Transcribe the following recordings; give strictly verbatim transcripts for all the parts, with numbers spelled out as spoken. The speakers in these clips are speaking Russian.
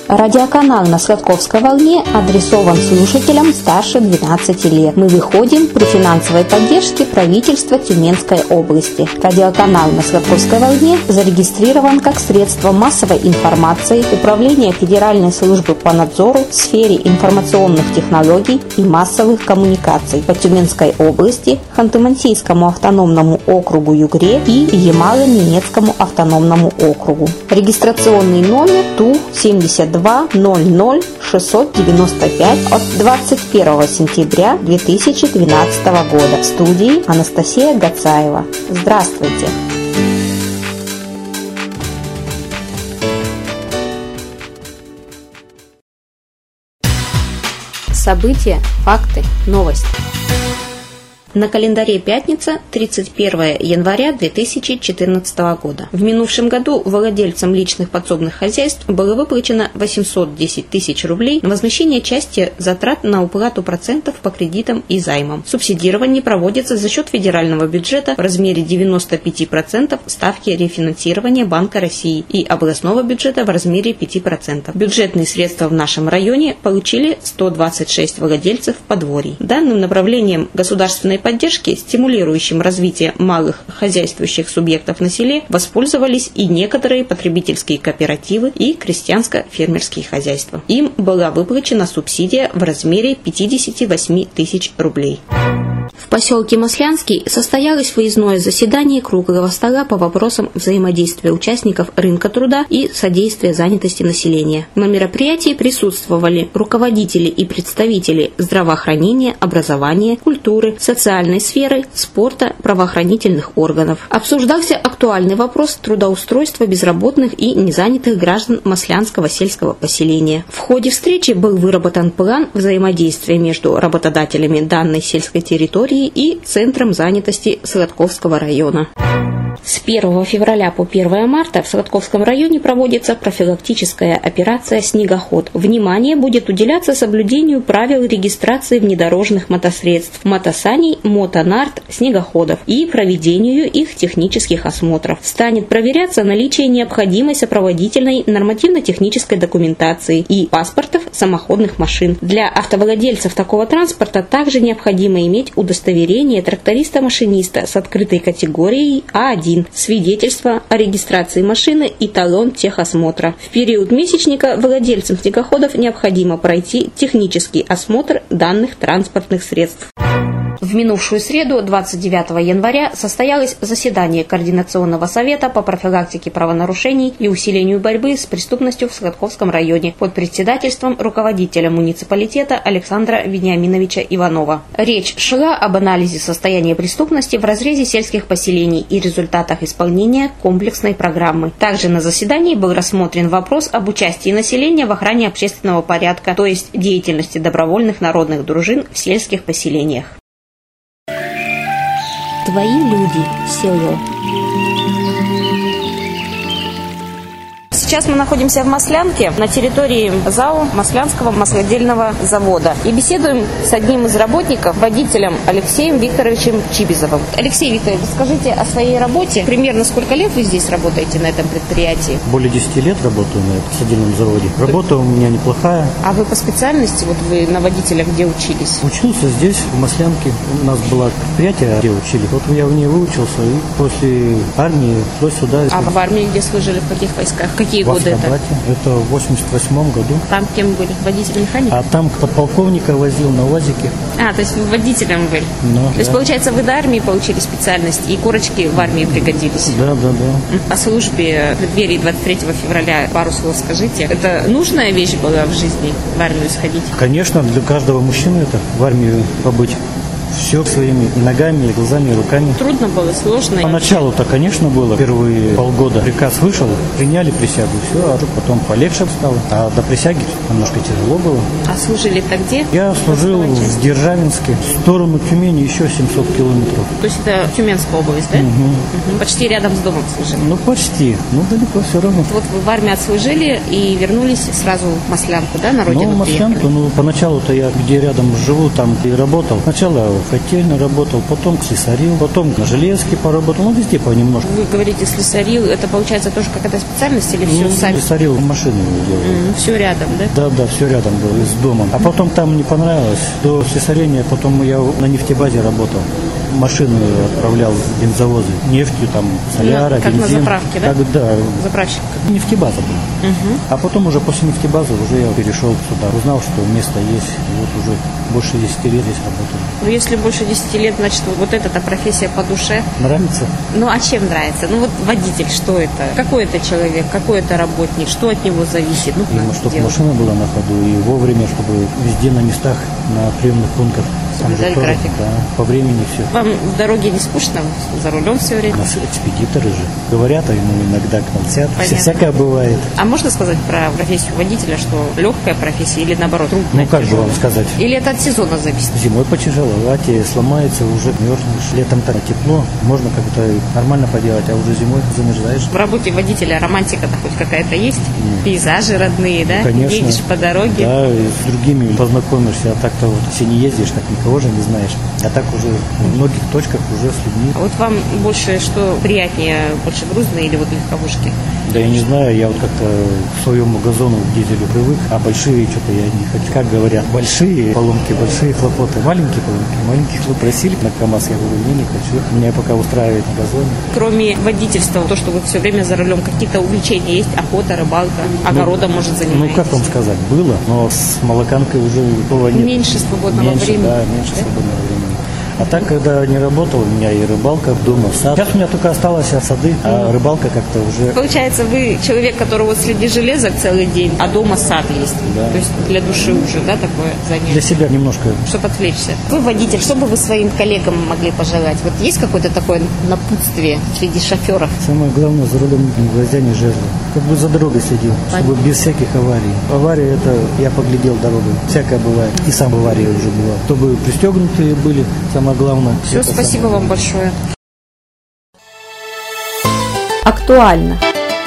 Радиоканал на Сладковской волне адресован слушателям старше двенадцати лет. Мы выходим при финансовой поддержке правительства Тюменской области. Радиоканал на Сладковской волне зарегистрирован как средство массовой информации Управления Федеральной службы по надзору в сфере информационных технологий и массовых коммуникаций по Тюменской области, Ханты-Мансийскому автономному округу Югре и Ямало-Ненецкому автономному округу. Регистрационный номер Ту семьдесят два ноль ноль шестьсот девяносто пять от двадцать первого сентября две тысячи двенадцатого года. В студии Анастасия Гацаева. Здравствуйте! События, факты, новости. На календаре пятница, тридцать первое января две тысячи четырнадцатого года. В минувшем году владельцам личных подсобных хозяйств было выплачено восемьсот десять тысяч рублей на возмещение части затрат на уплату процентов по кредитам и займам. Субсидирование проводится за счет федерального бюджета в размере девяноста пяти процентов ставки рефинансирования Банка России и областного бюджета в размере пяти процентов. Бюджетные средства в нашем районе получили сто двадцать шесть владельцев подворий. Данным направлением государственной поддержки, стимулирующим развитие малых хозяйствующих субъектов на селе, воспользовались и некоторые потребительские кооперативы и крестьянско-фермерские хозяйства. Им была выплачена субсидия в размере пятьдесят восемь тысяч рублей. В поселке Маслянский состоялось выездное заседание круглого стола по вопросам взаимодействия участников рынка труда и содействия занятости населения. На мероприятии присутствовали руководители и представители здравоохранения, образования, культуры, социальной сферы, спорта, правоохранительных органов. Обсуждался актуальный вопрос трудоустройства безработных и незанятых граждан Маслянского сельского поселения. В ходе встречи был выработан план взаимодействия между работодателями данной сельской территории и Центром занятости Сладковского района. С первого февраля по первое марта в Сладковском районе проводится профилактическая операция «Снегоход». Внимание будет уделяться соблюдению правил регистрации внедорожных мотосредств, мотосаней, мотонард, снегоходов и проведению их технических осмотров. Станет проверяться наличие необходимой сопроводительной нормативно-технической документации и паспортов самоходных машин. Для автовладельцев такого транспорта также необходимо иметь удостоверение тракториста-машиниста с открытой категорией А один, свидетельство о регистрации машины и талон техосмотра. В период месячника владельцам снегоходов необходимо пройти технический осмотр данных транспортных средств. В минувшую среду, двадцать девятого января, состоялось заседание Координационного совета по профилактике правонарушений и усилению борьбы с преступностью в Сладковском районе под председательством руководителя муниципалитета Александра Вениаминовича Иванова. Речь шла об анализе состояния преступности в разрезе сельских поселений и результатах исполнения комплексной программы. Также на заседании был рассмотрен вопрос об участии населения в охране общественного порядка, то есть деятельности добровольных народных дружин в сельских поселениях. Твои люди, село. Сейчас мы находимся в Маслянке, на территории ЗАО Маслянского маслодельного завода. И беседуем с одним из работников, водителем Алексеем Викторовичем Чибизовым. Алексей Викторович, скажите о своей работе. Примерно сколько лет вы здесь работаете на этом предприятии? Более десяти лет работаю на этом содельном заводе. Работа у меня неплохая. А вы по специальности, вот вы на водителя где учились? Учился здесь, в Маслянке. У нас было предприятие, где учили. Вот я в ней выучился и после армии пришлось сюда. А в армии где служили, в каких войсках? Какие в годы это? Это в восемьдесят восьмом году. Там кем были? Водитель-механик? А там подполковника возил на УАЗике. А, то есть вы водителем были? Ну, то да. есть, получается, вы до армии получили специальность, и корочки в армии пригодились? Да, да, да. О службе в преддверии двадцать третьего февраля пару слов скажите. Это нужная вещь была в жизни, в армию сходить? Конечно, для каждого мужчины это в армию побыть. Все своими ногами, глазами, руками. Трудно было, сложно? Поначалу-то, конечно, было. Первые полгода приказ вышел, приняли присягу, все, а потом полегче стало. А до присяги немножко тяжело было. А служили-то где? Я служил в Державинске. В сторону Тюмени еще семьсот километров. То есть это Тюменская область, да? Угу. Угу. Почти рядом с домом служили? Ну, почти. Ну, далеко все равно. Вот вы в армии отслужили и вернулись сразу в Маслянку, да, на родину? Ну, в Маслянку, ну, поначалу-то я где рядом живу, там и работал. Сначала котельно работал, потом слесарил, потом на железке поработал, ну везде понемножку. Вы говорите слесарил, это получается тоже какая-то специальность или все Ну, сами? слесарил машины делал. М, все рядом, да? Да, да, все рядом было, с домом. А потом там не понравилось. До слесарения потом я на нефтебазе работал. Машины отправлял в бензовозы. Нефтью, там, соляра, Ну, как на бензин. заправке, да? Как, да, Заправщик. как нефтебаза была. Угу. А потом уже после нефтебазы уже я перешел сюда. Узнал, что место есть. И вот уже больше десяти лет здесь работаю. Ну, если больше десяти лет, значит, вот эта профессия по душе. Нравится? Ну, а чем нравится? Ну, вот водитель, что это? Какой это человек? Какой это работник? Что от него зависит? Ну, Ну, чтобы машина была на ходу и вовремя, чтобы везде на местах, на приемных пунктах. Соблюдали график. Да, по времени все. Вам в дороге не скучно? За рулем все У время? нас экспедиторы же говорят, а ему иногда молчат. Все Понятно. всякое бывает. А можно сказать про профессию водителя, что легкая профессия или наоборот трудная? Ну, как бы тяжелая? вам сказать? Или это от сезона зависит? Зимой потяжеловать, и сломается, уже мерзнешь. Летом так тепло, можно как-то нормально поделать, а уже зимой замерзаешь. В работе водителя романтика-то хоть какая-то есть? Нет. Пейзажи родные, да? Конечно. Едешь по дороге. Да, и с другими познакомишься, а так-то вот, если не ездишь, так никого же не знаешь. А так уже в многих точках уже с людьми. А вот вам больше что приятнее, больше грузные или вот легковушки? Да я не знаю, я вот как-то к своему газону к дизелю привык, а большие что-то я не хочу. Как говорят, большие поломки, большие хлопоты, маленькие поломки, маленькие хлопоты. Просили на КамАЗ, я говорю, не, не хочу. Меня пока устраивает на газоне. Кроме водительства, то, что вы все время за рулем, какие-то увлечения есть? Охота, рыбалка, огородом, может, Ну, занимаетесь? как вам сказать, было, но с молоканкой уже такого нет. Меньше свободного меньше, времени. Да, меньше Да? свободного времени. А так, когда не работал, у меня и рыбалка дома, сад. Сейчас у меня только осталось сады, а рыбалка как-то уже... Получается, вы человек, которого среди железок целый день, а дома сад есть. Да. То есть для души уже, да, такое Для занятие? себя немножко. Чтобы отвлечься. Вы водитель, что бы вы своим коллегам могли пожелать? Вот есть какое-то такое напутствие среди шоферов? Самое главное, за рулем ни гвоздя, ни жерла. Как бы за дорогой следил, чтобы без всяких аварий. Аварии, это я поглядел дорогой. Всякое бывает. И сам в аварии уже бывал. Чтобы пристегнутые были, самое главное. Все, Это спасибо самое вам главное. большое. Актуально.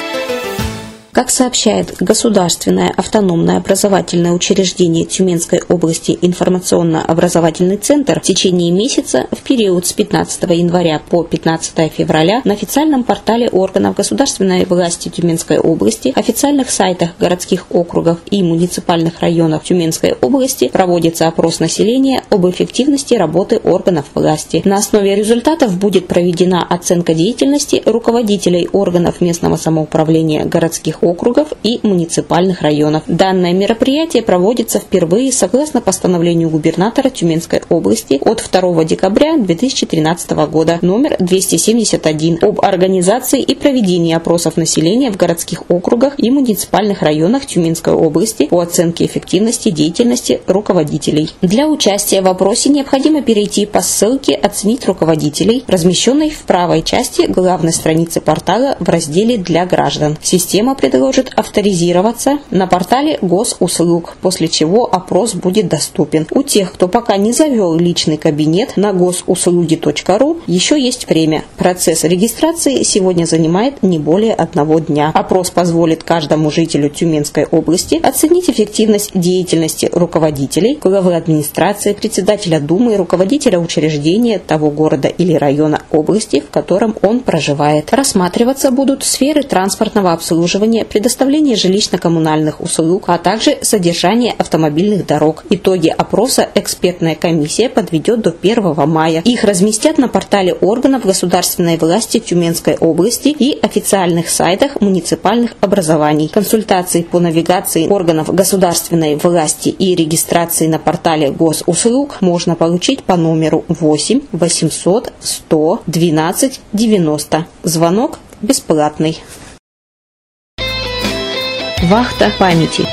Как сообщает Государственное автономное образовательное учреждение Тюменской области информационно-образовательный центр, в течение месяца, в период с пятнадцатого января по пятнадцатое февраля, на официальном портале органов государственной власти Тюменской области, официальных сайтах городских округов и муниципальных районов Тюменской области проводится опрос населения об эффективности работы органов власти. На основе результатов будет проведена оценка деятельности руководителей органов местного самоуправления городских округов и муниципальных районов. Данное мероприятие проводится впервые согласно постановлению губернатора Тюменской области от второго декабря две тысячи тринадцатого года номер двести семьдесят один об организации и проведении опросов населения в городских округах и муниципальных районах Тюменской области по оценке эффективности деятельности руководителей. Для участия в опросе необходимо перейти по ссылке «Оценить руководителей», размещенной в правой части главной страницы портала в разделе «Для граждан». Система предложит авторизироваться на портале госуслуг, после чего опрос будет доступен. У тех, кто пока не завел личный кабинет, на госуслуги точка ру еще есть время. Процесс регистрации сегодня занимает не более одного дня. Опрос позволит каждому жителю Тюменской области оценить эффективность деятельности руководителей, главы администрации, председателя Думы и руководителя учреждения того города или района области, в котором он проживает. Рассматриваться будут сферы транспортного обслуживания, предоставление жилищно-коммунальных услуг, а также содержание автомобильных дорог. Итоги опроса экспертная комиссия подведет до первого мая. Их разместят на портале органов государственной власти Тюменской области и официальных сайтах муниципальных образований. Консультации по навигации органов государственной власти и регистрации на портале госуслуг можно получить по номеру восемь восемьсот сто двенадцать девяносто. Звонок бесплатный. Вахта памяти.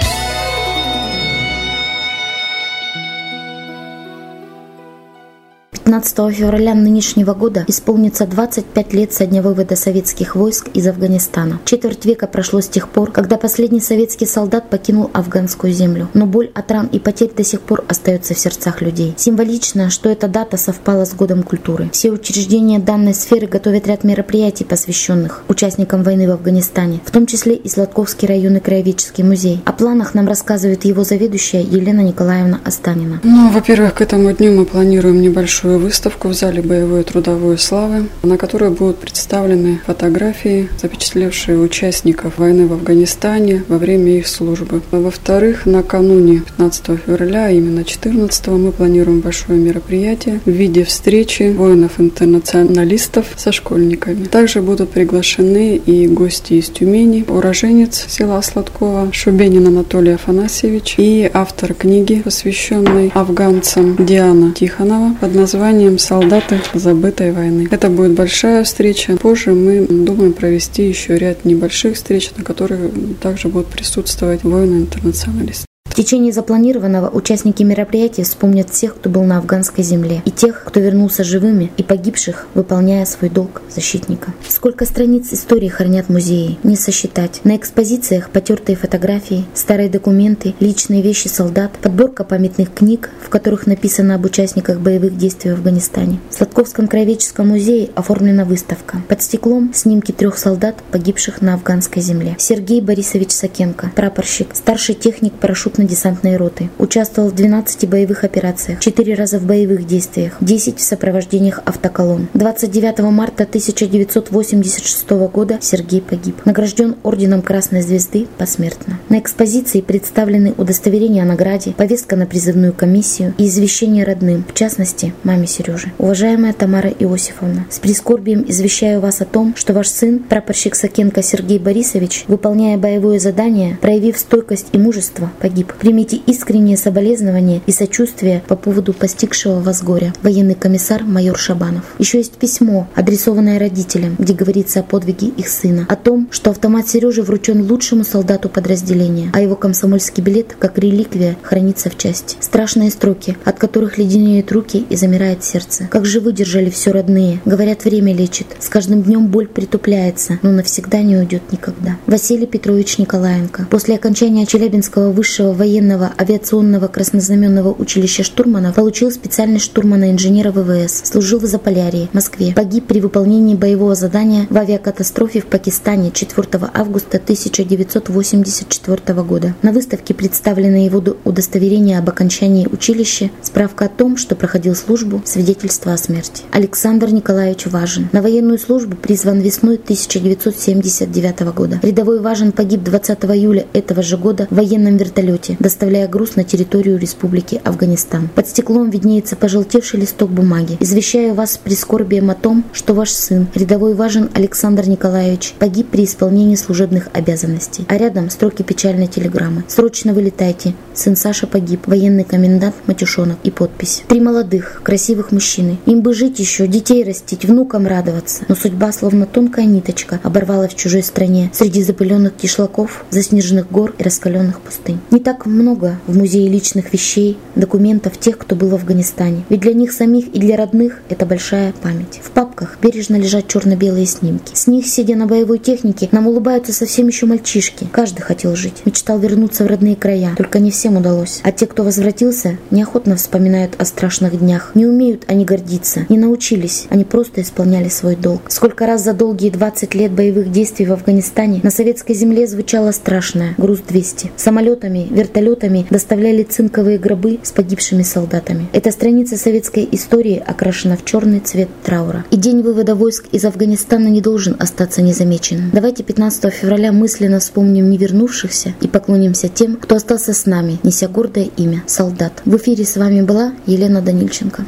пятнадцатого февраля нынешнего года исполнится двадцать пять лет со дня вывода советских войск из Афганистана. Четверть века прошло с тех пор, когда последний советский солдат покинул афганскую землю. Но боль от ран и потерь до сих пор остается в сердцах людей. Символично, что эта дата совпала с годом культуры. Все учреждения данной сферы готовят ряд мероприятий, посвященных участникам войны в Афганистане, в том числе и Сладковский районный краеведческий музей. О планах нам рассказывает его заведующая Елена Николаевна Останина. Ну, во-первых, к этому дню мы планируем небольшую выставку в зале боевой и трудовой славы, на которой будут представлены фотографии, запечатлевшие участников войны в Афганистане во время их службы. Во-вторых, накануне пятнадцатого февраля, а именно четырнадцатого, мы планируем большое мероприятие в виде встречи воинов-интернационалистов со школьниками. Также будут приглашены и гости из Тюмени, уроженец села Сладкова Шубенин Анатолий Афанасьевич и автор книги, посвященной афганцам, Диана Тихонова, под названием «Солдаты забытой войны». Это будет большая встреча. Позже мы думаем провести еще ряд небольших встреч, на которых также будут присутствовать воины-интернационалисты. В течение запланированного участники мероприятия вспомнят всех, кто был на афганской земле, и тех, кто вернулся живыми, и погибших, выполняя свой долг защитника. Сколько страниц истории хранят музеи, не сосчитать. На экспозициях потертые фотографии, старые документы, личные вещи солдат, подборка памятных книг, в которых написано об участниках боевых действий в Афганистане. В Сладковском краеведческом музее оформлена выставка. Под стеклом снимки трех солдат, погибших на афганской земле. Сергей Борисович Сакенко, прапорщик, старший техник парашютно десантной роты. Участвовал в двенадцати боевых операциях, четыре раза в боевых действиях, десять в сопровождениях автоколонн. двадцать девятого марта тысяча девятьсот восемьдесят шестого года Сергей погиб. Награжден орденом Красной Звезды посмертно. На экспозиции представлены удостоверения о награде, повестка на призывную комиссию и извещение родным, в частности, маме Сережи. Уважаемая Тамара Иосифовна, с прискорбием извещаю вас о том, что ваш сын, прапорщик Сакенко Сергей Борисович, выполняя боевое задание, проявив стойкость и мужество, погиб. Примите искренние соболезнования и сочувствие по поводу постигшего вас горя. Военный комиссар майор Шабанов. Еще есть письмо, адресованное родителям, где говорится о подвиге их сына, о том, что автомат Сережи вручен лучшему солдату подразделения, а его комсомольский билет, как реликвия, хранится в части. Страшные строки, от которых леденеют руки и замирает сердце. Как же выдержали все родные. Говорят, время лечит. С каждым днем боль притупляется, но навсегда не уйдет никогда. Василий Петрович Николаенко. После окончания Челябинского высшего военного авиационного краснознаменного училища штурманов получил специальность штурмана-инженера ВВС. Служил в Заполярье, Москве. Погиб при выполнении боевого задания в авиакатастрофе в Пакистане четвёртого августа тысяча девятьсот восемьдесят четвёртого года. На выставке представлено его удостоверение об окончании училища, справка о том, что проходил службу, свидетельство о смерти. Александр Николаевич Важин. На военную службу призван весной тысяча девятьсот семьдесят девятого года. Рядовой Важин погиб двадцатого июля этого же года в военном вертолете, доставляя груз на территорию Республики Афганистан. Под стеклом виднеется пожелтевший листок бумаги. Извещаю вас с прискорбием о том, что ваш сын, рядовой Важин Александр Николаевич, погиб при исполнении служебных обязанностей. А рядом строки печальной телеграммы. Срочно вылетайте. Сын Саша погиб. Военный комендант Матюшонок. И подпись. Три молодых, красивых мужчины. Им бы жить еще, детей растить, внукам радоваться. Но судьба, словно тонкая ниточка, оборвала в чужой стране, среди запыленных кишлаков, заснеженных гор и раскаленных пустынь. Не так много в музее личных вещей, документов тех, кто был в Афганистане. Ведь для них самих и для родных это большая память. В папках бережно лежат черно-белые снимки. С них, сидя на боевой технике, нам улыбаются совсем еще мальчишки. Каждый хотел жить, мечтал вернуться в родные края. Только не всем удалось. А те, кто возвратился, неохотно вспоминают о страшных днях. Не умеют они гордиться, не научились, они просто исполняли свой долг. Сколько раз за долгие двадцать лет боевых действий в Афганистане на советской земле звучало страшное: груз двести. Самолетами, вертолетами доставляли цинковые гробы с погибшими солдатами. Эта страница советской истории окрашена в черный цвет траура. И день вывода войск из Афганистана не должен остаться незамеченным. Давайте пятнадцатого февраля мысленно вспомним невернувшихся и поклонимся тем, кто остался с нами, неся гордое имя — солдат. В эфире с вами была Елена Данильченко.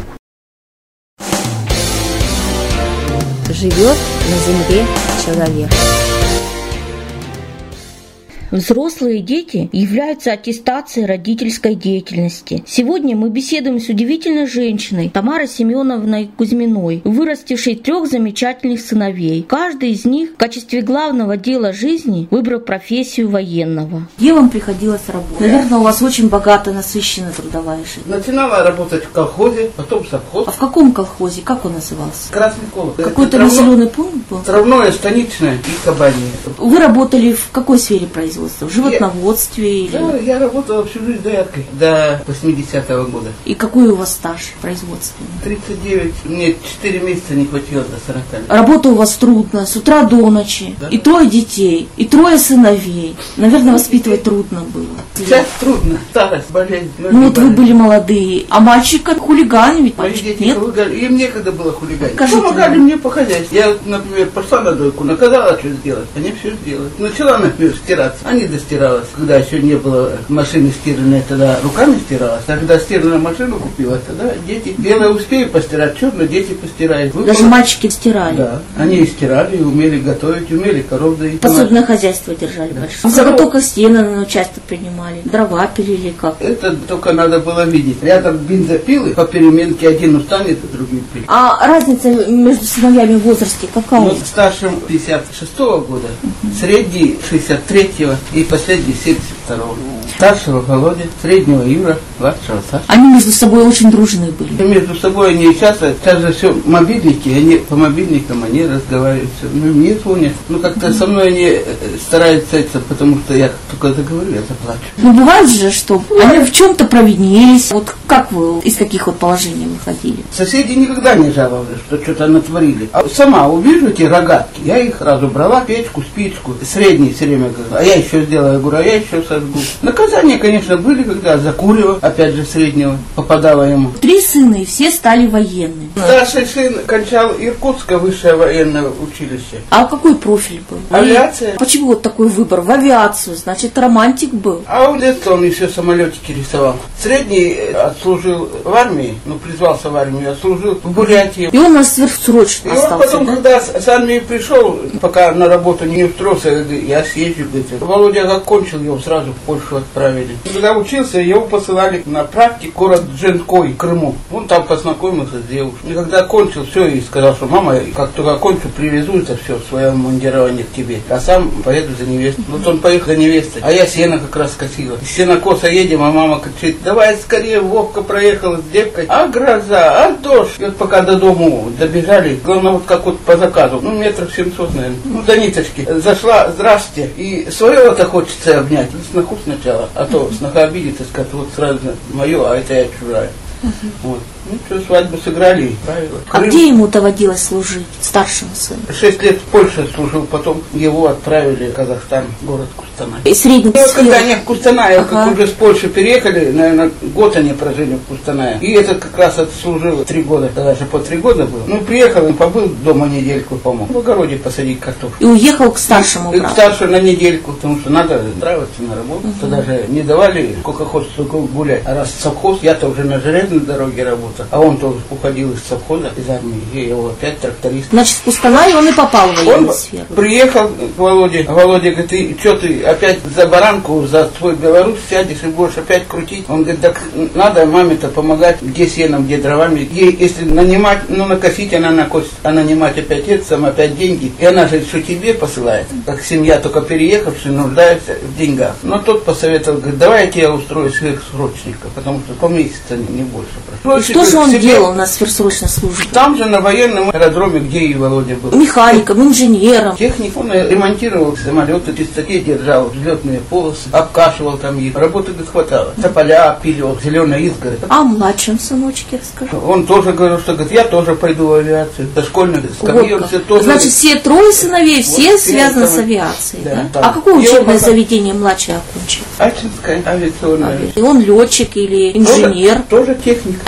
Живет на земле человек. Взрослые и дети являются аттестацией родительской деятельности. Сегодня мы беседуем с удивительной женщиной Тамарой Семеновной Кузьминой, вырастившей трех замечательных сыновей. Каждый из них в качестве главного дела жизни выбрал профессию военного. Где вам приходилось работать? Наверное, у вас очень богатая, насыщенная трудовая жизнь. Начинала работать в колхозе, потом совхоз. А в каком колхозе? Как он назывался? Красный колокол. Какой-то населенный пункт был? Травное, станичное и кабанье. Вы работали в какой сфере производства? В животноводстве? Я, или... да, я работала всю жизнь дояркой до восьмидесятого года. И какой у вас стаж производственный? тридцать девять. Мне четыре месяца не хватило до сорока лет. Работа у вас трудная, с утра до ночи. Да. И трое детей, и трое сыновей. Наверное, воспитывать трудно было. Сейчас трудно. Старость, болезнь. Ну вот болезнь. Вы были молодые. А мальчика хулиганы ведь? Мои дети нет? хулиганы. Им некогда было хулиганить. Скажите, помогали мне по хозяйству. Я, например, пошла на дойку, наказала, что сделать. Они все сделали. Начала, например, стираться. А не достиралась. Когда еще не было машины стиральной, тогда руками стиралась. А когда стиральную машину купила, тогда дети. Белое успею постирать, черное дети постирают. Выпало. Даже мальчики стирали? Да. Они и стирали, и умели готовить, умели коров доить. Посудное хозяйство держали да. большое. В заготовках стены, наверное, часто принимали. Дрова пилили как? Это только надо было видеть. Рядом бензопилы, по переменке один устанет, а другой пилит. А разница между сыновьями в возрасте какая? Ну, старшим пятьдесят шестого года, uh-huh. средний шестьдесят третьего и последний семьдесят второго. Старшего Володя, среднего Юра, младшего Саша. Они между собой очень дружные были. И между собой они часто, сейчас же все мобильники, они по мобильникам они разговаривают, все. Ну, мне звонят. Ну, как-то mm-hmm. со мной они стараются это, потому что я только заговорю, я заплачу. Ну, бывает же, что они в чем-то провинились. Вот как вы, из каких вот положений выходили? Соседи никогда не жаловались, что что-то натворили. А сама увижу эти рогатки, я их сразу брала, печку, спичку. Средний все время говорю, а я еще сделаю, я говорю, а я еще сожгу. Наказания, конечно, были, когда закуривал, опять же, среднего, попадало ему. Три сына, и все стали военными. Старший сын кончал Иркутское высшее военное училище. А какой профиль был? Авиация. Почему вот такой выбор? В авиацию, значит, романтик был. А в детстве он еще самолетики рисовал. Средний отслужил в армии, ну, призвался в армию, отслужил в Бурятии. И он у нас сверхсрочно и остался, он потом, да? когда с, с армии пришел, пока на работу не устроился, я съезжу, говорит, Володя как кончил, его сразу в Польшу отправили. Когда учился, его посылали на практику в город Дженкой, Крыму. Он там познакомился с девушкой. И когда кончил, все, и сказал, что мама, как только кончу, привезу это все в своем мундировании к тебе. А сам поеду за невестой. Вот он поехал за невестой, а я сено как раз косила. С сенокоса едем, а мама кричит, давай скорее, Вовка проехал с девкой. А гроза, а дождь. И вот пока до дому добежали, главное, вот как вот по заказу, ну, метров семьсот, наверное, ну, до ниточки. Зашла, здрасте, и своего-то хочется обнять. Сноху сначала, а то сноха обидится, скажет, вот сразу мое, а это я чужая. Uh-huh. Вот. Ну что, свадьбу сыграли и правила. А Крым. Где ему доводилось служить, старшему сыну? Шесть лет в Польше служил, потом его отправили в Казахстан, город Кустанай. И средний. И вот когда они в Кустанае, ага. как уже с Польши переехали, наверное, год они прожили в Кустанае. И этот как раз отслужил три года, тогда же по три года было. Ну, приехал, он побыл дома недельку, помог. В огороде посадить картофель. И уехал к старшему брату? И к старшему на недельку, потому что надо нравиться на работу. Uh-huh. Тогда же не давали, сколько хочешь, сколько гулять. А раз совхоз, я-то уже на железной дороге работал. А он тоже уходил из совхоза, из армии, и его опять тракторист. Значит, в Кустанай он и попал в военную сферу. Он приехал к Володе. Володя говорит, ты что ты опять за баранку, за твой Беларусь сядешь и будешь опять крутить? Он говорит, так надо маме-то помогать, где сеном, где дровами. Ей, если нанимать, ну накосить, она накосит, а нанимать опять это, сам опять деньги. И она же что тебе посылает, как семья только переехавшая, нуждается в деньгах. Но тот посоветовал, говорит, давай я тебя устрою сверхсрочника, потому что по месяцу не больше прошло. И что же он себе делал на сверхсрочной службе? Там же на военном аэродроме, где и Володя был. Механиком, инженером. Техник, он ремонтировал самолеты, в чистоте держал взлетные полосы, обкашивал там их. Работы, говорит, хватало. Тополя пилил, зеленая изгородь. А младшем сыночке расскажи. Он тоже говорил, что говорит, я тоже пойду в авиацию. Дошкольный, скамьон, все тоже. Значит, все трое сыновей, все вот связаны с авиацией, да? да? А какое учебное пока... заведение младший окончил? Ачинское авиационное. И он летчик или инженер? Тоже, тоже техник. А ему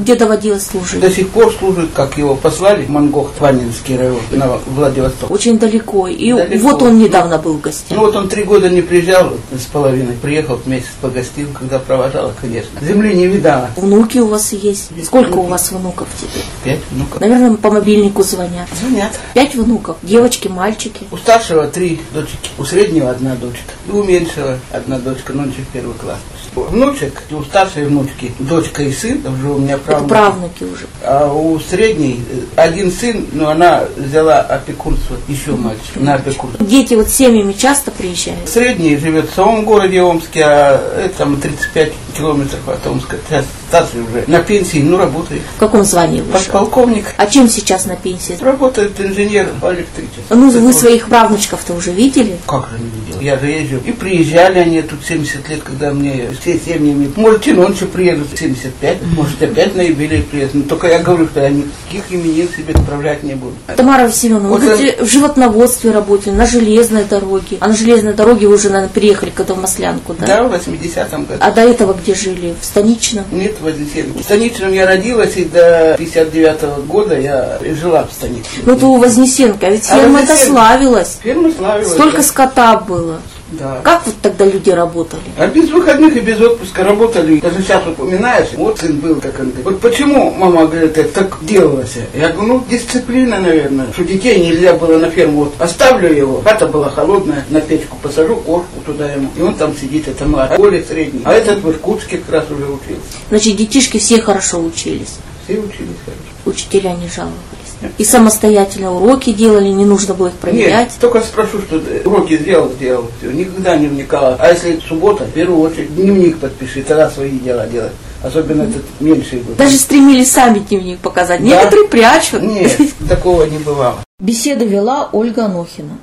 где доводилось служить? До сих пор служит, как его послали в Мангох, Тванинский район, на Владивосток. Очень далеко. И далеко. Вот он недавно был в гостях. Ну вот он три года не приезжал с половиной, приехал месяц, погостил, когда провожала, конечно. Земли не видала. Внуки у вас есть? Есть Сколько внуки. у вас внуков теперь? Пять внуков. Наверное, по мобильнику звонят. Звонят. Пять внуков. Девочки, мальчики. У старшего три дочки, у среднего одна дочка, и у меньшего одна дочка, нонче в первый класс. Внучек, у старшей внучки дочка и сын, уже у меня правнуки. Это правнуки уже. А у средней один сын, но она взяла опекунство, еще мальчик, на опекунство. Дети вот с семьями часто приезжают? Средний живет в самом городе Омске, а это там тридцать пять километров от Омска. Сейчас старший уже на пенсии, ну работает. В каком звании вышел? Подполковник. А чем сейчас на пенсии? Работает инженером по электричеству. Ну, вы вот. своих правнучков-то уже видели? Как же не видел? Я же езжу. И приезжали они тут семьдесят лет, когда мне все семьями. Может, и нонче приедут семьдесят пять, может, опять на юбилей приедут. Но только я говорю, что я никаких именин себе отправлять не буду. Тамара Семеновна, Вот вы это... говорите, в животноводстве работали, на железной дороге. А на железной дороге вы уже, наверное, приехали когда в Маслянку, да? Да, в восьмидесятом году. А до этого где жили? В Станичном? Нет, в Вознесенке. В Станичном я родилась, и до пятьдесят девятого года я жила в Станичном. Ну, то у Вознесенка, ведь А ферма-то Вознесенка- славилась. Ферма славилась. Столько да. скота было. Да. Как вот тогда люди работали? А без выходных и без отпуска работали. Даже сейчас упоминаешь, вот сын был, как он говорит. Вот почему, мама говорит, это так делалось? Я говорю, ну, дисциплина, наверное. Что детей нельзя было на ферму. Вот оставлю его, хата была холодная, на печку посажу, кошку туда ему. И он там сидит, это младший, а Коля средний. А этот в Иркутске как раз уже учился. Значит, детишки все хорошо учились. Все учились хорошо. Учителя не жаловались. И самостоятельно уроки делали, не нужно было их проверять. Нет, только спрошу, что уроки сделал, сделал. Все, никогда не вникала. А если суббота, в первую очередь дневник подпиши, тогда свои дела делать. Особенно mm-hmm. этот меньший был. Даже стремились сами дневник показать. Да? Некоторые прячут. Нет, такого не бывало. Беседу вела Ольга Анохина.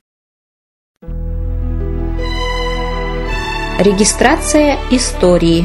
Регистрация истории.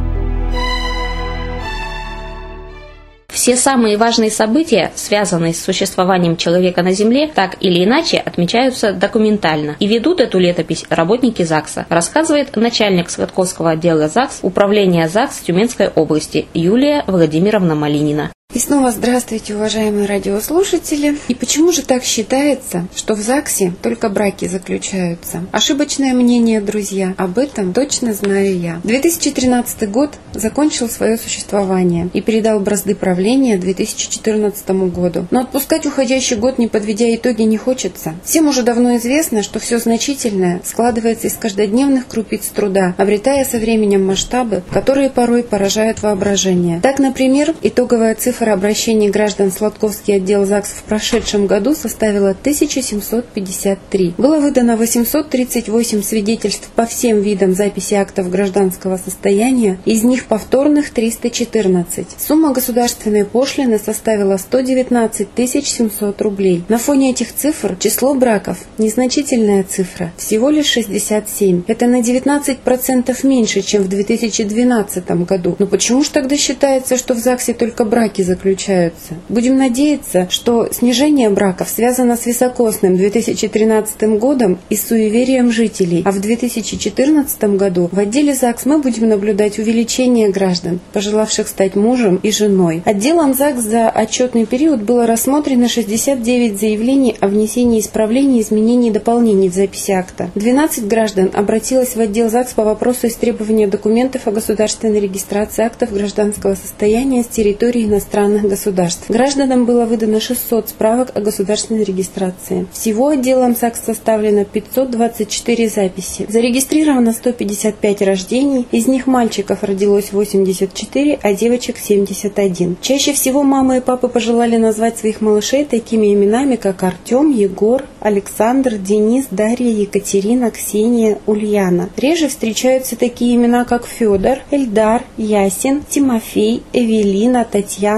Все самые важные события, связанные с существованием человека на Земле, так или иначе отмечаются документально. И ведут эту летопись работники ЗАГСа, рассказывает начальник Сватковского отдела ЗАГС Управления ЗАГС Тюменской области Юлия Владимировна Малинина. И снова здравствуйте, уважаемые радиослушатели. И почему же так считается, что в ЗАГСе только браки заключаются? Ошибочное мнение, друзья, об этом точно знаю я. две тысячи тринадцатый год закончил свое существование и передал бразды правления две тысячи четырнадцатому году. Но отпускать уходящий год, не подведя итоги, не хочется. Всем уже давно известно, что все значительное складывается из каждодневных крупиц труда, обретая со временем масштабы, которые порой поражают воображение. Так, например, итоговая цифра обращений граждан в Сладковский отдел ЗАГС в прошедшем году составила тысяча семьсот пятьдесят три. Было выдано восемьсот тридцать восемь свидетельств по всем видам записи актов гражданского состояния, из них повторных триста четырнадцать. Сумма государственной пошлины составила сто девятнадцать тысяч семьсот рублей. На фоне этих цифр число браков – незначительная цифра, всего лишь шестьдесят семь. Это на девятнадцать процентов меньше, чем в две тысячи двенадцатом году. Но почему же тогда считается, что в ЗАГСе только браки заключаются? Будем надеяться, что снижение браков связано с високосным две тысячи тринадцатым годом и суеверием жителей, а в две тысячи четырнадцатом году в отделе ЗАГС мы будем наблюдать увеличение граждан, пожелавших стать мужем и женой. Отделом ЗАГС за отчетный период было рассмотрено шестьдесят девять заявлений о внесении исправлений, изменений и дополнений в записи акта. двенадцать граждан обратилось в отдел ЗАГС по вопросу истребования документов о государственной регистрации актов гражданского состояния с территории иностранных государств. Гражданам было выдано шестьсот справок о государственной регистрации. Всего отделом ЗАГС составлено пятьсот двадцать четыре записи. Зарегистрировано сто пятьдесят пять рождений, из них мальчиков родилось восемьдесят четыре, а девочек семьдесят один. Чаще всего мамы и папы пожелали назвать своих малышей такими именами, как Артем, Егор, Александр, Денис, Дарья, Екатерина, Ксения, Ульяна. Реже встречаются такие имена, как Федор, Эльдар, Ясин, Тимофей, Эвелина, Татьяна,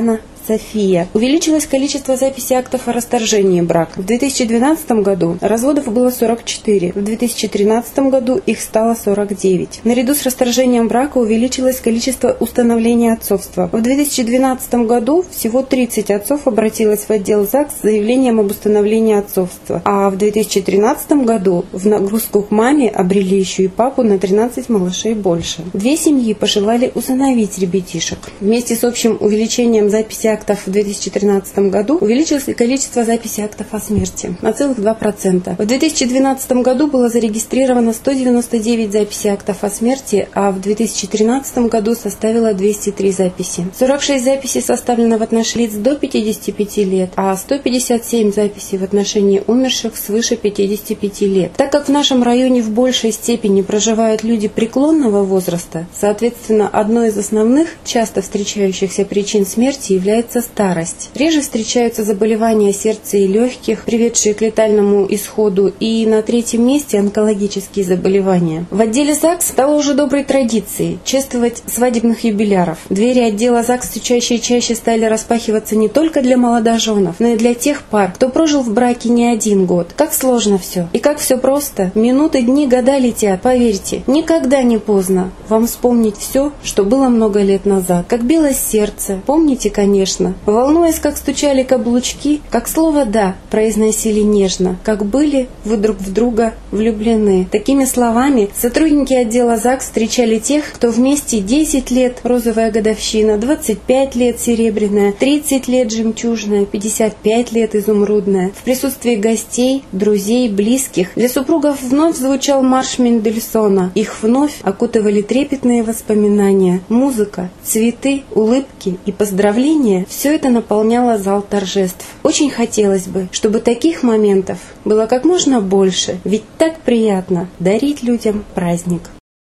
София. Увеличилось количество записей актов о расторжении брака. В две тысячи двенадцатом году разводов было сорок четыре, в две тысячи тринадцатом году их стало сорок девять. Наряду с расторжением брака увеличилось количество установлений отцовства. В две тысячи двенадцатом году всего тридцать отцов обратилось в отдел ЗАГС с заявлением об установлении отцовства, а в две тысячи тринадцатом году в нагрузку к маме обрели еще и папу на тринадцать малышей больше. Две семьи пожелали усыновить ребятишек. Вместе с общим увеличением записи актов в две тысячи тринадцатом году увеличилось и количество записей актов о смерти на целых два процента. В две тысячи двенадцатом году было зарегистрировано сто девяносто девять записей актов о смерти, а в две тысячи тринадцатом году составило двести три записи. сорок шесть записей составлено в отношении лиц до пятидесяти пяти лет, а сто пятьдесят семь записей в отношении умерших свыше пятидесяти пяти лет. Так как в нашем районе в большей степени проживают люди преклонного возраста, соответственно, одной из основных часто встречающихся причин смерти является старость. Реже встречаются заболевания сердца и легких, приведшие к летальному исходу, и на третьем месте онкологические заболевания. В отделе ЗАГС стало уже доброй традицией чествовать свадебных юбиляров. Двери отдела ЗАГС все чаще и чаще стали распахиваться не только для молодоженов, но и для тех пар, кто прожил в браке не один год. Как сложно все. И как все просто. Минуты, дни, года летят. Поверьте, никогда не поздно вам вспомнить все, что было много лет назад. Как билось сердце. Помните, конечно. Волнуясь, как стучали каблучки, как слово «да» произносили нежно, как были вы друг в друга влюблены. Такими словами сотрудники отдела ЗАГС встречали тех, кто вместе десять лет розовая годовщина, двадцать пять лет серебряная, тридцать лет жемчужная, пятьдесят пять лет изумрудная. В присутствии гостей, друзей, близких для супругов вновь звучал марш Мендельсона. Их вновь окутывали трепетные воспоминания. Музыка, цветы, улыбки и поздравления – все это наполняло зал торжеств. Очень хотелось бы, чтобы таких моментов было как можно больше, ведь так приятно дарить людям праздник.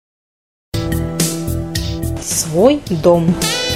Свой дом.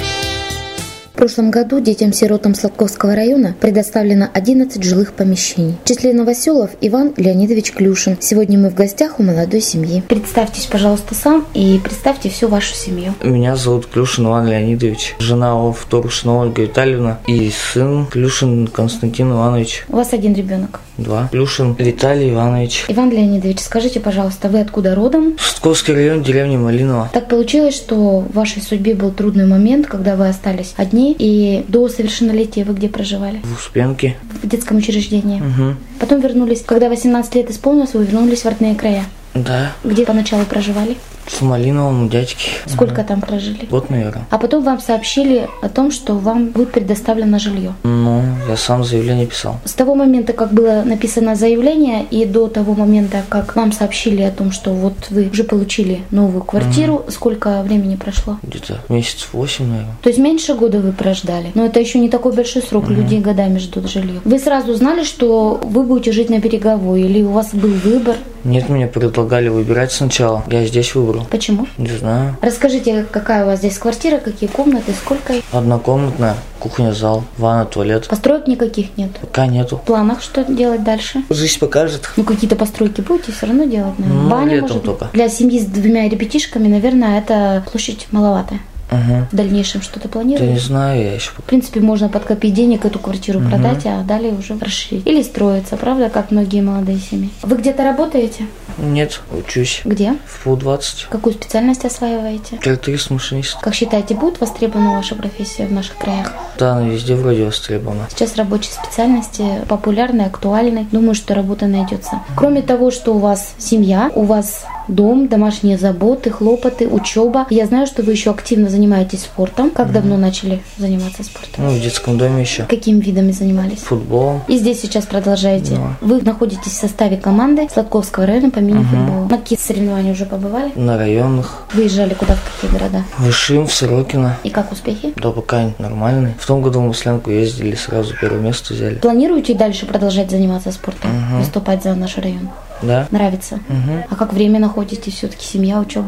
В прошлом году детям-сиротам Сладковского района предоставлено одиннадцать жилых помещений. В числе новоселов Иван Леонидович Клюшин. Сегодня мы в гостях у молодой семьи. Представьтесь, пожалуйста, сам и представьте всю вашу семью. Меня зовут Клюшин Иван Леонидович, жена Вторушина Ольга Витальевна и сын Клюшин Константин Иванович. У вас один ребенок? Два. Клюшин Виталий Иванович. Иван Леонидович, скажите, пожалуйста, вы откуда родом? Сладковский район, деревня Малинова. Так получилось, что в вашей судьбе был трудный момент, когда вы остались одни, и до совершеннолетия вы где проживали? В Успенке. В детском учреждении. Угу. Потом вернулись, когда восемнадцать лет исполнилось, вы вернулись в родные края. Да. Где поначалу проживали? В Малиновом у дядьки. Сколько угу. там прожили? Год, наверное. А потом вам сообщили о том, что вам будет предоставлено жилье. Ну, я сам заявление писал. С того момента, как было написано заявление, и до того момента, как вам сообщили о том, что вот вы уже получили новую квартиру, угу. сколько времени прошло? Где-то месяцев восемь, наверное. То есть меньше года вы прождали. Но это еще не такой большой срок. Угу. Людей годами ждут жилье. Вы сразу знали, что вы будете жить на Береговой, или у вас был выбор? Нет, мне предлагали выбирать сначала. Я здесь выбрал. Почему? Не знаю. Расскажите, какая у вас здесь квартира, какие комнаты, сколько? Однокомнатная, кухня, зал, ванна, туалет. Построек никаких нет? Пока нету. В планах что делать дальше? Жизнь покажет. Ну, какие-то постройки будете все равно делать, наверное. Ну, Баня, летом может, только. Для семьи с двумя ребятишками, наверное, это площадь маловатая. Угу. В дальнейшем что-то Да планируете? не знаю, я еще. В принципе, можно подкопить денег, эту квартиру угу. продать, а далее уже расширить. Или строиться, правда, как многие молодые семьи. Вы где-то работаете? Нет, учусь. Где? В пол двадцать. Какую специальность осваиваете? Тракторист, машинист. Как считаете, будет востребована ваша профессия в наших краях? Да, она везде вроде востребована. Сейчас рабочие специальности популярны, актуальны. Думаю, что работа найдется. Кроме того, что у вас семья, у вас дом, домашние заботы, хлопоты, учеба. Я знаю, что вы еще активно занимаетесь спортом. Как mm-hmm. давно начали заниматься спортом? Ну, в детском доме еще. Какими видами занимались? Футболом. И здесь сейчас продолжаете? Да. Вы находитесь в составе команды Сладковского района по мини-футболу. Mm-hmm. На какие соревнования уже побывали? На районных. Выезжали куда, в какие города? В Ишим, в Сорокино. И как успехи? Да, пока нормальные. В том году в Масленку ездили, сразу первое место взяли. Планируете дальше продолжать заниматься спортом? Mm-hmm. Выступать за наш район? Да. Нравится? Угу. А как время находите? Все-таки семья, учеба?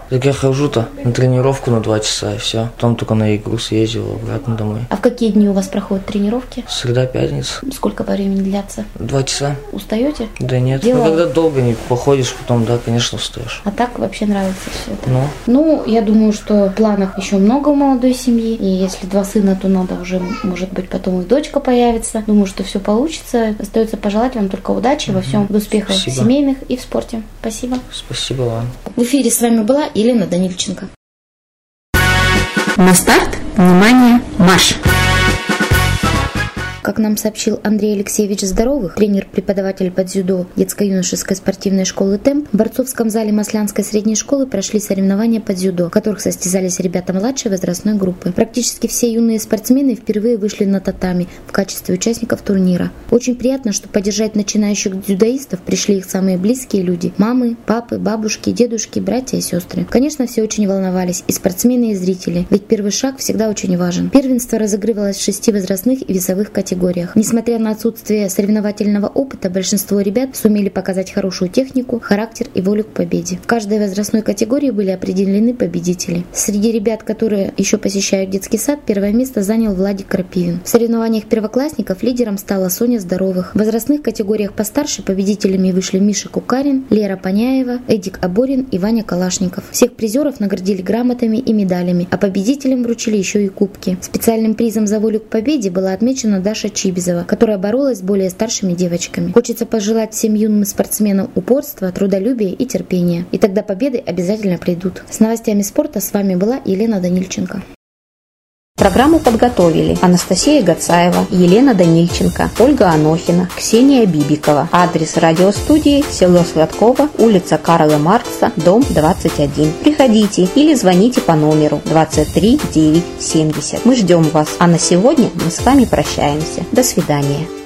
Так я хожу-то на тренировку на два часа и все. Потом только на игру съездил обратно домой. А в какие дни у вас проходят тренировки? Среда, пятница. Сколько по времени длятся? Два часа. Устаете? Да нет. Дело... Ну, когда долго не походишь, потом, да, конечно, устаешь. А так вообще нравится все это? Ну? Ну, я думаю, что в планах еще много у молодой семьи. И если два сына, то надо уже, может быть, потом и дочка появится. Думаю, что все получится. Остается пожелать вам только удачи во всем, в успехах Спасибо. Семейных и в спорте. Спасибо. Спасибо вам. В эфире с вами была Елена Данильченко. На старт, внимание, марш! Как нам сообщил Андрей Алексеевич Здоровых, тренер-преподаватель по дзюдо детско-юношеской спортивной школы «Темп», в борцовском зале Маслянской средней школы прошли соревнования по дзюдо, в которых состязались ребята младшей возрастной группы. Практически все юные спортсмены впервые вышли на татами в качестве участников турнира. Очень приятно, что поддержать начинающих дзюдоистов пришли их самые близкие люди – мамы, папы, бабушки, дедушки, братья и сестры. Конечно, все очень волновались, и спортсмены, и зрители, ведь первый шаг всегда очень важен. Первенство разыгрывалось в шести возрастных и весовых категориях. Несмотря на отсутствие соревновательного опыта, большинство ребят сумели показать хорошую технику, характер и волю к победе. В каждой возрастной категории были определены победители. Среди ребят, которые еще посещают детский сад, первое место занял Владик Крапивин. В соревнованиях первоклассников лидером стала Соня Здоровых. В возрастных категориях постарше победителями вышли Миша Кукарин, Лера Паняева, Эдик Аборин и Ваня Калашников. Всех призеров наградили грамотами и медалями, а победителям вручили еще и кубки. Специальным призом за волю к победе была отмечена Даша Чибизова, которая боролась с более старшими девочками. Хочется пожелать всем юным спортсменам упорства, трудолюбия и терпения. И тогда победы обязательно придут. С новостями спорта с вами была Елена Данильченко. Программу подготовили Анастасия Гацаева, Елена Данильченко, Ольга Анохина, Ксения Бибикова. Адрес радиостудии: село Сладково, улица Карла Маркса, дом двадцать один. Приходите или звоните по номеру двадцать три девятьсот семьдесят. Мы ждем вас. А на сегодня мы с вами прощаемся. До свидания.